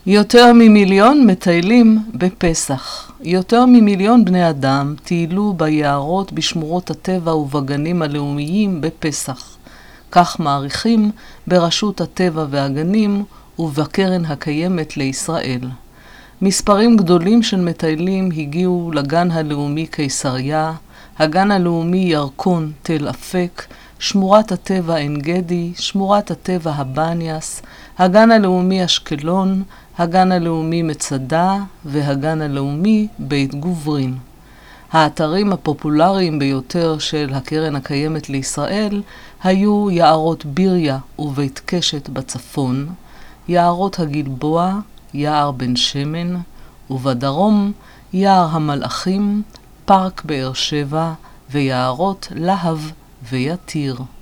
יותר ממיליון מטיילים בפסח. יותר ממיליון בני אדם טיילו ביערות, בשמורות הטבע ובגנים הלאומיים בפסח. כך מעריכים ברשות הטבע והגנים ובקרן הקיימת לישראל. מספרים גדולים של מטיילים הגיעו לגן הלאומי קיסריה, הגן הלאומי ירקון תל אפק, שמורת הטבע עין גדי, שמורת הטבע הבניאס, הגן הלאומי אשקלון, הגן הלאומי מצדה והגן הלאומי בית גוברין. האתרים הפופולריים ביותר של הקרן הקיימת לישראל היו יערות ביריה ובית קשת בצפון, יערות הגלבוע, יער בן שמן, ובדרום יער המלאכים, פארק באר שבע ויערות להב ויתיר.